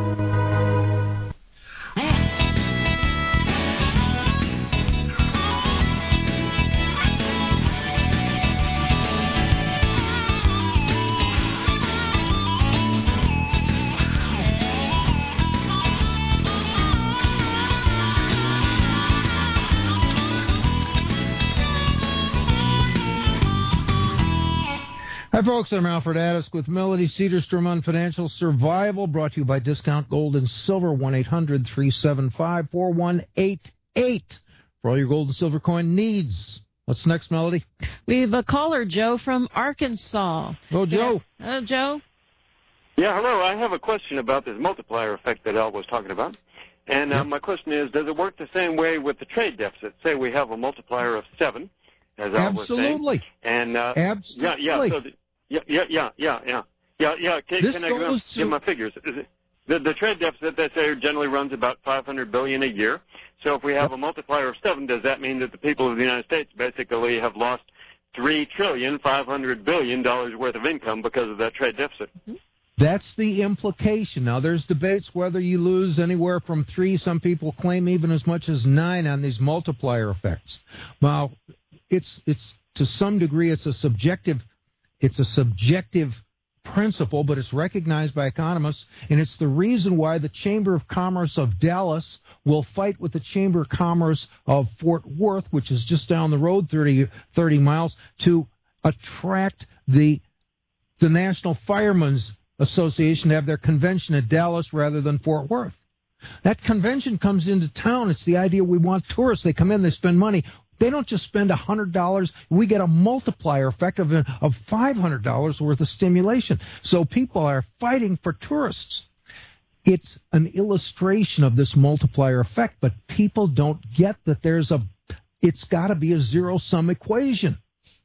Hi, folks. I'm Alfred Addis with Melody Cedarstrom on Financial Survival, brought to you by Discount Gold and Silver, one eight hundred, three seven five, four one eight eight, for all your gold and silver coin needs. What's next, Melody?
We have a caller, Joe from Arkansas.
Oh, Joe.
Yeah. Uh, Joe?
Yeah, hello. I have a question about this multiplier effect that Al was talking about. And uh, yep. my question is, does it work the same way with the trade deficit? Say we have a multiplier of seven, as Al was saying.
Absolutely.
And, uh,
Absolutely.
Yeah, yeah, so the, yeah, yeah, yeah, yeah, yeah. Yeah, yeah. Can,
this
can I
goes
give
to...
my figures? The, the trade deficit, they say, generally runs about five hundred billion dollars a year. So if we have yep. a multiplier of seven, does that mean that the people of the United States basically have lost three trillion five hundred billion dollars worth of income because of that trade deficit?
Mm-hmm. That's the implication. Now, there's debates whether you lose anywhere from three. Some people claim even as much as nine on these multiplier effects. Now, it's it's to some degree it's a subjective it's a subjective principle, but it's recognized by economists, and it's the reason why the Chamber of Commerce of Dallas will fight with the Chamber of Commerce of Fort Worth, which is just down the road thirty, thirty miles, to attract the the National Firemen's Association to have their convention at Dallas rather than Fort Worth. That convention comes into town. It's the idea we want tourists. They come in, they spend money. They don't just spend one hundred dollars. We get a multiplier effect of, of five hundred dollars worth of stimulation. So people are fighting for tourists. It's an illustration of this multiplier effect, but people don't get that there's a, it's got to be a zero-sum equation.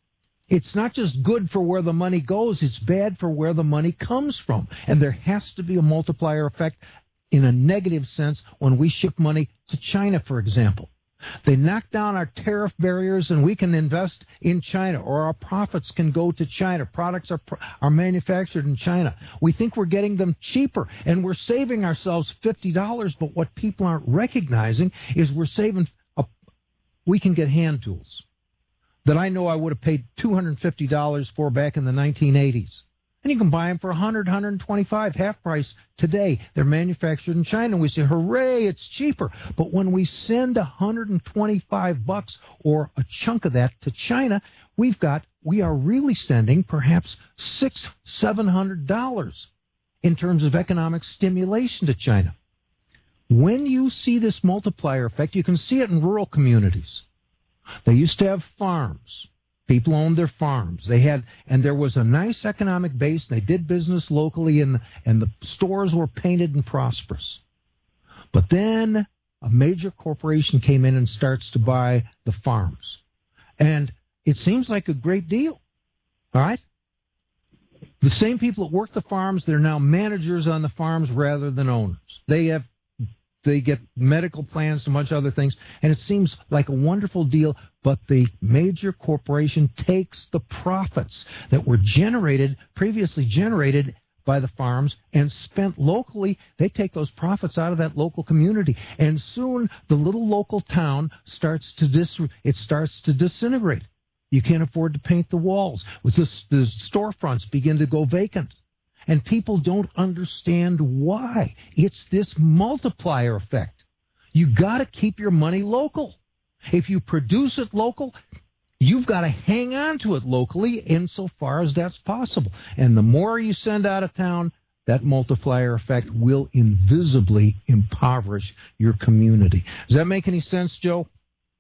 It's not just good for where the money goes, it's bad for where the money comes from. And there has to be a multiplier effect in a negative sense when we ship money to China, for example. They knock down our tariff barriers and we can invest in China, or our profits can go to China. Products are are manufactured in China. We think we're getting them cheaper and we're saving ourselves fifty dollars, but what people aren't recognizing is we're saving, a, we can get hand tools that I know I would have paid two hundred fifty dollars for back in the nineteen eighties. And you can buy them for one hundred dollars, one hundred twenty-five dollars, half price today. They're manufactured in China. And we say, hooray, it's cheaper. But when we send one hundred twenty-five bucks or a chunk of that to China, we've got, we are really sending perhaps six hundred, seven hundred dollars in terms of economic stimulation to China. When you see this multiplier effect, you can see it in rural communities. They used to have farms. People owned their farms. They had, and there was a nice economic base. They did business locally, and and the stores were painted and prosperous. But then a major corporation came in and starts to buy the farms, and it seems like a great deal. All right, the same people that work the farms, they're now managers on the farms rather than owners. They have. They get medical plans and a bunch of other things, and it seems like a wonderful deal, but the major corporation takes the profits that were generated, previously generated by the farms and spent locally. They take those profits out of that local community, and soon the little local town starts to dis- it starts to disintegrate. You can't afford to paint the walls. The, the storefronts begin to go vacant. And people don't understand why. It's this multiplier effect. You got to keep your money local. If you produce it local, you've got to hang on to it locally insofar as that's possible. And the more you send out of town, that multiplier effect will invisibly impoverish your community. Does that make any sense, Joe?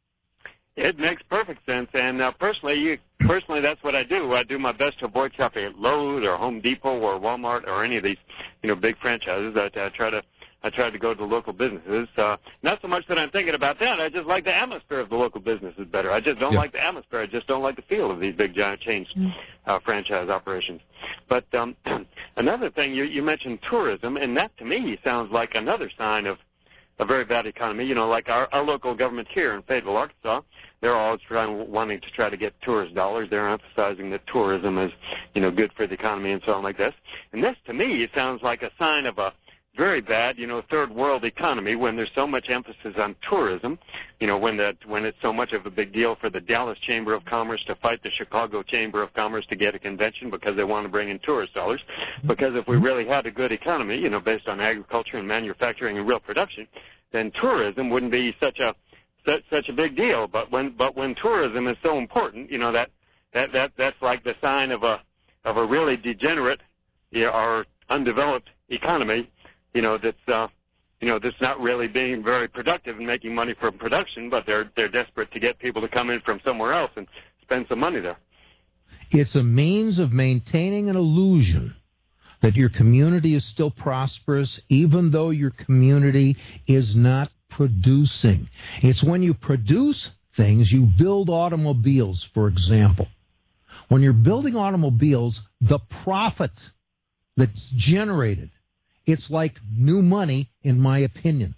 It makes perfect sense, and uh, personally, you, personally, that's what I do. I do my best to avoid shopping at Lowe's or Home Depot or Walmart or any of these, you know, big franchises. I, I try to, I try to go to local businesses. Uh, not so much that I'm thinking about that. I just like the atmosphere of the local businesses better. I just don't yeah. like the atmosphere. I just don't like the feel of these big giant chains, uh, franchise operations. But um, another thing, you, you mentioned tourism, and that to me sounds like another sign of a very bad economy. You know, like our, our local government here in Fayetteville, Arkansas, they're always trying, wanting to try to get tourist dollars. They're emphasizing that tourism is, you know, good for the economy and so on like this. And this, to me, it sounds like a sign of a very bad, you know, third world economy when there's so much emphasis on tourism. You know, when that when it's so much of a big deal for the Dallas Chamber of Commerce to fight the Chicago Chamber of Commerce to get a convention because they want to bring in tourist dollars. Because if we really had a good economy, you know, based on agriculture and manufacturing and real production, then tourism wouldn't be such a such, such a big deal. But when but when tourism is so important, you know, that that, that that's like the sign of a of a really degenerate, you know, or undeveloped economy. You know, that's uh, you know, that's not really being very productive and making money from production, but they're they're desperate to get people to come in from somewhere else and spend some money there.
It's a means of maintaining an illusion that your community is still prosperous, even though your community is not producing. It's when you produce things, you build automobiles, for example. When you're building automobiles, the profit that's generated, it's like new money, in my opinion.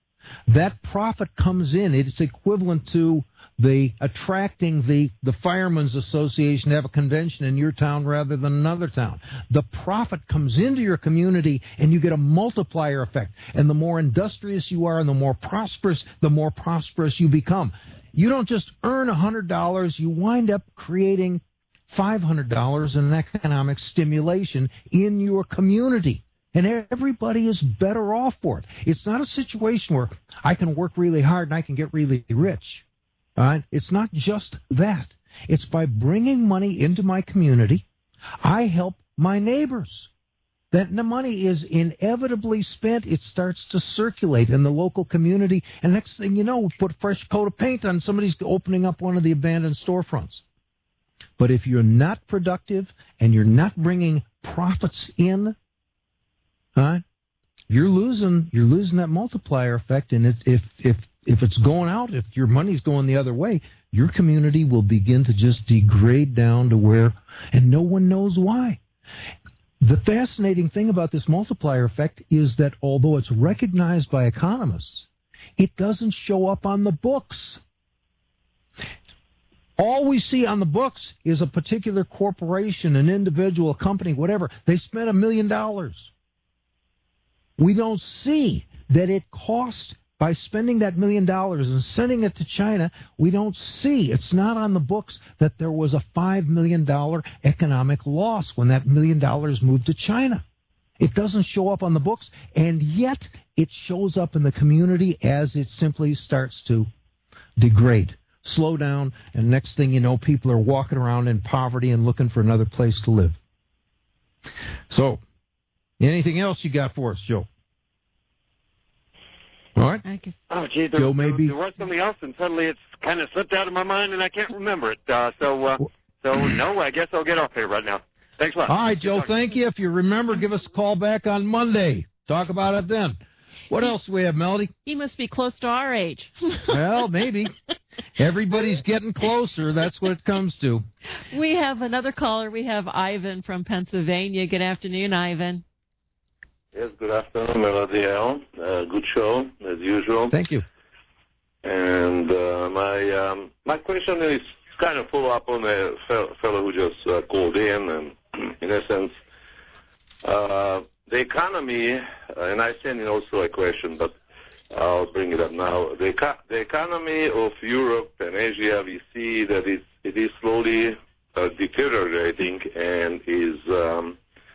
That profit comes in. It's equivalent to the attracting the, the Firemen's Association to have a convention in your town rather than another town. The profit comes into your community, and you get a multiplier effect. And the more industrious you are and the more prosperous, the more prosperous you become. You don't just earn one hundred dollars. You wind up creating five hundred dollars in economic stimulation in your community. And everybody is better off for it. It's not a situation where I can work really hard and I can get really rich. All right? It's not just that. It's by bringing money into my community, I help my neighbors. That the money is inevitably spent. It starts to circulate in the local community. And next thing you know, we put a fresh coat of paint on somebody's opening up one of the abandoned storefronts. But if you're not productive and you're not bringing profits in, Huh? You're losing. You're losing that multiplier effect, and it, if if if it's going out, if your money's going the other way, your community will begin to just degrade down to where, and no one knows why. The fascinating thing about this multiplier effect is that although it's recognized by economists, it doesn't show up on the books. All we see on the books is a particular corporation, an individual, a company, whatever. They spent a million dollars. We don't see that it cost, by spending that million dollars and sending it to China, we don't see, it's not on the books, that there was a five million dollars economic loss when that million dollars moved to China. It doesn't show up on the books, and yet it shows up in the community as it simply starts to degrade, slow down, and next thing you know, people are walking around in poverty and looking for another place to live. So, anything else you got for us, Joe? All right.
I guess.
Oh, gee, there,
Joe,
there,
maybe.
there was something else, and suddenly it's kind of slipped out of my mind, and I can't remember it. Uh, so, uh, so no, I guess I'll get off here right now. Thanks a lot.
All right, Joe, thank you. If you remember, give us a call back on Monday. Talk about it then. What else do we have, Melody?
He must be close to our age.
Well, maybe. Everybody's getting closer. That's what it comes to.
We have another caller. We have Ivan from Pennsylvania. Good afternoon, Ivan.
Yes, good afternoon, Melody L. Uh, good show, as usual.
Thank you.
And uh, my um, my question is kind of follow up on a fellow who just uh, called in, and in essence, uh, the economy, uh, and I sent in also a question, but I'll bring it up now. The, the economy of Europe and Asia, we see that it, it is slowly uh, deteriorating and is um,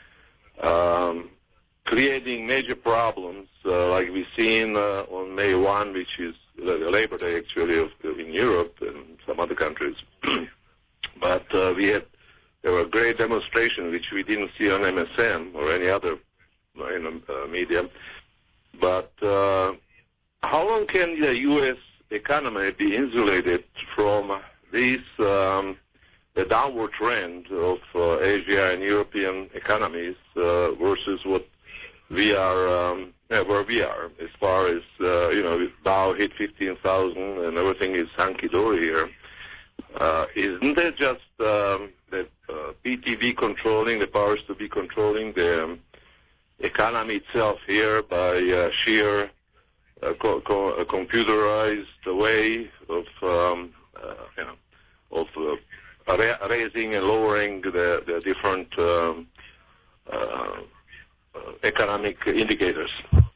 um, creating major problems, uh, like we've seen uh, on May first, which is uh, Labor Day actually of, in Europe and some other countries. But uh, we had there were great demonstrations which we didn't see on M S M or any other you know, uh, media. But uh, how long can the U S economy be insulated from this um, the downward trend of uh, Asia and European economies uh, versus what we are, um, yeah, where we are, as far as, uh, you know, Dow hit fifteen thousand and everything is hunky-dory here. Uh, isn't it just um, the uh, P T V controlling, the powers to be controlling the um, economy itself here by uh, sheer uh, co- co- computerized way of, um, uh, you know, of uh, ra- raising and lowering the, the different um, uh, Uh, economic indicators?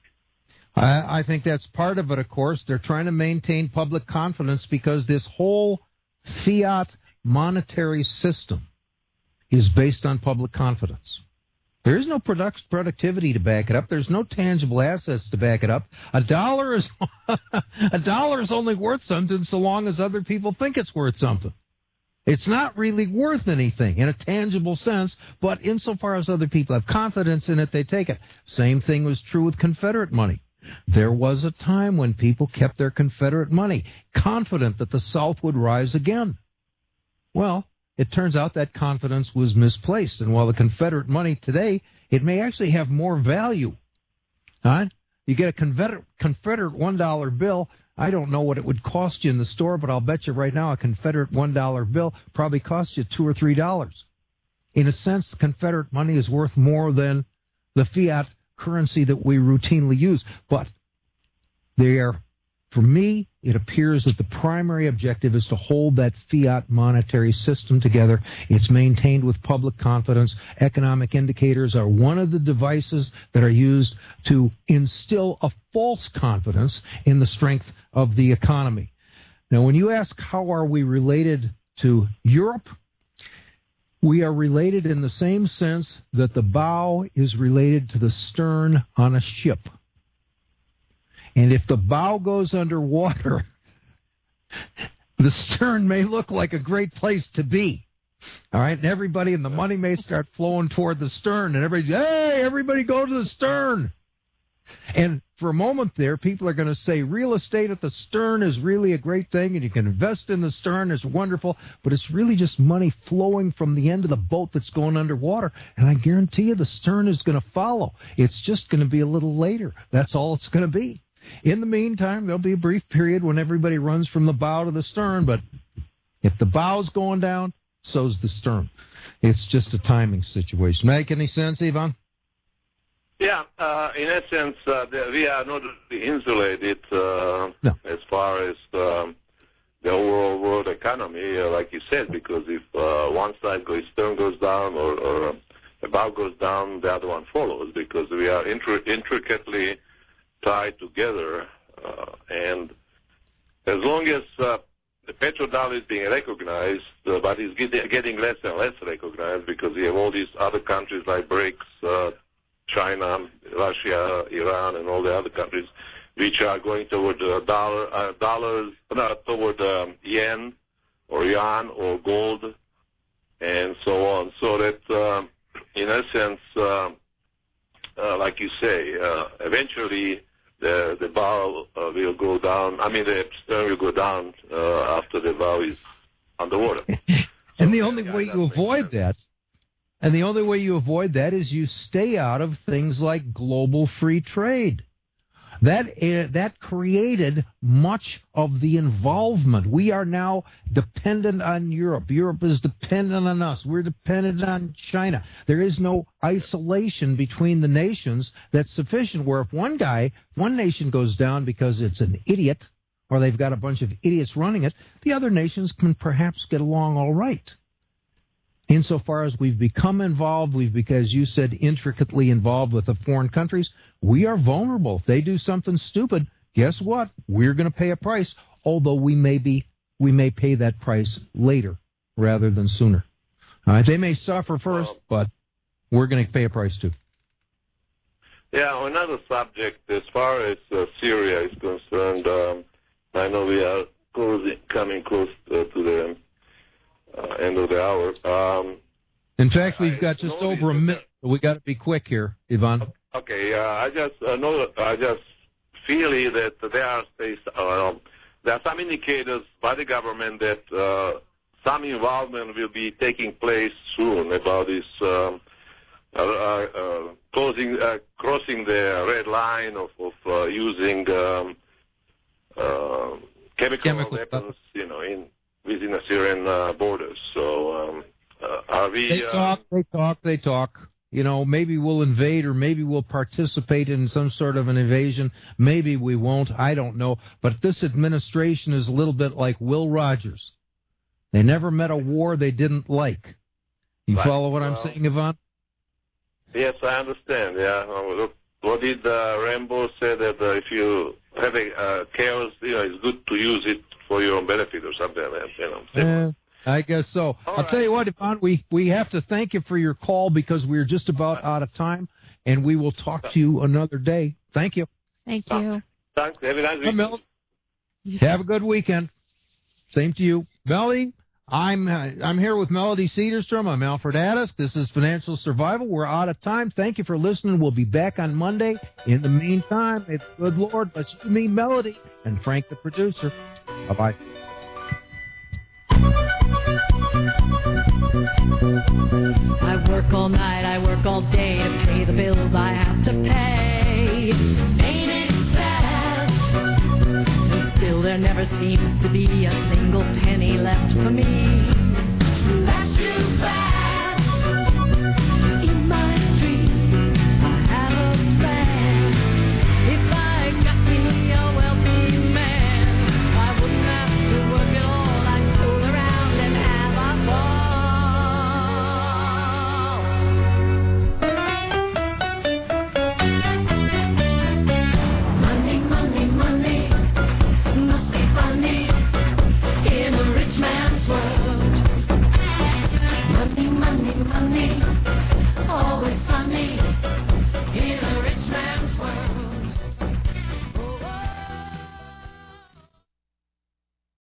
I, I think that's part of it, of course. They're trying to maintain public confidence because this whole fiat monetary system is based on public confidence. There is no product, productivity to back it up. There's no tangible assets to back it up. A dollar is a dollar is only worth something so long as other people think it's worth something. It's not really worth anything in a tangible sense, but insofar as other people have confidence in it, they take it. Same thing was true with Confederate money. There was a time when people kept their Confederate money, confident that the South would rise again. Well, it turns out that confidence was misplaced, and while the Confederate money today, it may actually have more value. Huh? You get a Confederate, Confederate one dollar bill, I don't know what it would cost you in the store, but I'll bet you right now a Confederate one dollar bill probably costs you two or three dollars. In a sense, the Confederate money is worth more than the fiat currency that we routinely use. But they are, for me, it appears that the primary objective is to hold that fiat monetary system together. It's maintained with public confidence. Economic indicators are one of the devices that are used to instill a false confidence in the strength of the economy. Now, when you ask how are we related to Europe, we are related in the same sense that the bow is related to the stern on a ship. And if the bow goes underwater, the stern may look like a great place to be. All right, and everybody and the money may start flowing toward the stern, and everybody, hey, everybody go to the stern. And for a moment there, people are going to say real estate at the stern is really a great thing, and you can invest in the stern, it's wonderful, but it's really just money flowing from the end of the boat that's going underwater. And I guarantee you the stern is going to follow. It's just going to be a little later. That's all it's going to be. In the meantime, there'll be a brief period when everybody runs from the bow to the stern, but if the bow's going down, so's the stern. It's just a timing situation. Make any sense, Ivan?
Yeah, uh, in essence, uh, the, we are not insulated uh,
no.
as far as um, the overall world economy, uh, like you said, because if uh, one side goes, stern goes down or, or the bow goes down, the other one follows, because we are intri- intricately tied together. Uh, and as long as uh, the petrodollar is being recognized, uh, but it's getting, getting less and less recognized because we have all these other countries like BRICS, uh, China, Russia, Iran, and all the other countries, which are going toward uh, dollar, uh, dollars, no, toward um, yen or yuan or gold, and so on. So that, uh, in essence, uh, uh, like you say, uh, eventually the the bow uh, will go down. I mean, the stern will go down uh, after the bow is underwater.
And
so,
the only
yeah,
way
that
you
makes
avoid
sense.
that. And the only way you avoid that is you stay out of things like global free trade. That uh, that created much of the involvement. We are now dependent on Europe. Europe is dependent on us. We're dependent on China. There is no isolation between the nations that's sufficient, where if one guy, one nation goes down because it's an idiot or they've got a bunch of idiots running it, the other nations can perhaps get along all right. Insofar as we've become involved, we've, because you said, intricately involved with the foreign countries, we are vulnerable. If they do something stupid, guess what? We're going to pay a price, although we may be, we may pay that price later rather than sooner. All right, they may suffer first, but we're going to pay a price too.
Yeah, another subject, as far as uh, Syria is concerned, um, I know we are closing, coming close uh, to the uh, end of the hour. Um,
In fact, we've
I
got just
know
over a
these-
minute, so we got to be quick here, Ivan.
Okay, uh, I just uh, know, I just feel that there are uh, there are some indicators by the government that uh, some involvement will be taking place soon about this um, uh, uh, closing, uh, crossing the red line of, of uh, using um, uh, chemical,
Chemical
weapons, you know, in within the Syrian uh, borders. So, um, uh, are we?
They
uh,
talk, they talk, they talk. You know, maybe we'll invade or maybe we'll participate in some sort of an invasion. Maybe we won't. I don't know. But this administration is a little bit like Will Rogers. They never met a war they didn't like. You
Right.
follow what I'm
Well,
saying, Ivan?
Yes, I understand. Yeah. Uh, look, what did uh, Rambo say that uh, if you have a uh, chaos, you know, it's good to use it for your own benefit or something like that. You know. Similar.
Eh, I guess so.
All
I'll
right.
tell you what, Ivan, we, we have to thank you for your call because we're just about out of time, and we will talk to you another day. Thank you.
Thank you.
Thanks. Have a nice
Hey,
weekend.
Mel. Have a good weekend. Same to you. Melody, I'm uh, I'm here with Melody Cedarstrom. I'm Alfred Addis. This is Financial Survival. We're out of time. Thank you for listening. We'll be back on Monday. In the meantime, may the good Lord bless you, me, Melody, and Frank, the producer. Bye-bye.
I work all night, I work all day to pay the bills I have to pay. Ain't it sad? And still there never seems to be a single penny left for me. That's too bad. In my dream, I have a plan. If I got me a wealthy man, I wouldn't have to work at all. I'd fool around and have a ball. Money, money, money, must be funny in a rich man's world. Money, money, money, always funny.